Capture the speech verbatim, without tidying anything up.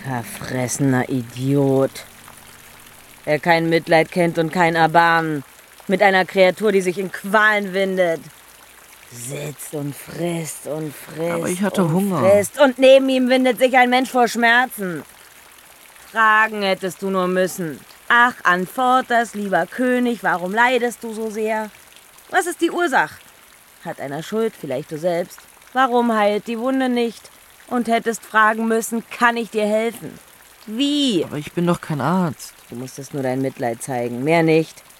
Verfressener Idiot. Der kein Mitleid kennt und kein Erbarmen. Mit einer Kreatur, die sich in Qualen windet. Sitzt und frisst und frisst. Aber ich hatte und Hunger. Frisst. Und neben ihm windet sich ein Mensch vor Schmerzen. Fragen hättest du nur müssen. Ach, Anfortas, lieber König, warum leidest du so sehr? Was ist die Ursache? Hat einer Schuld, vielleicht du selbst? Warum heilt die Wunde nicht? Und hättest fragen müssen, kann ich dir helfen? Wie? Aber ich bin doch kein Arzt. Du musstest nur dein Mitleid zeigen, mehr nicht.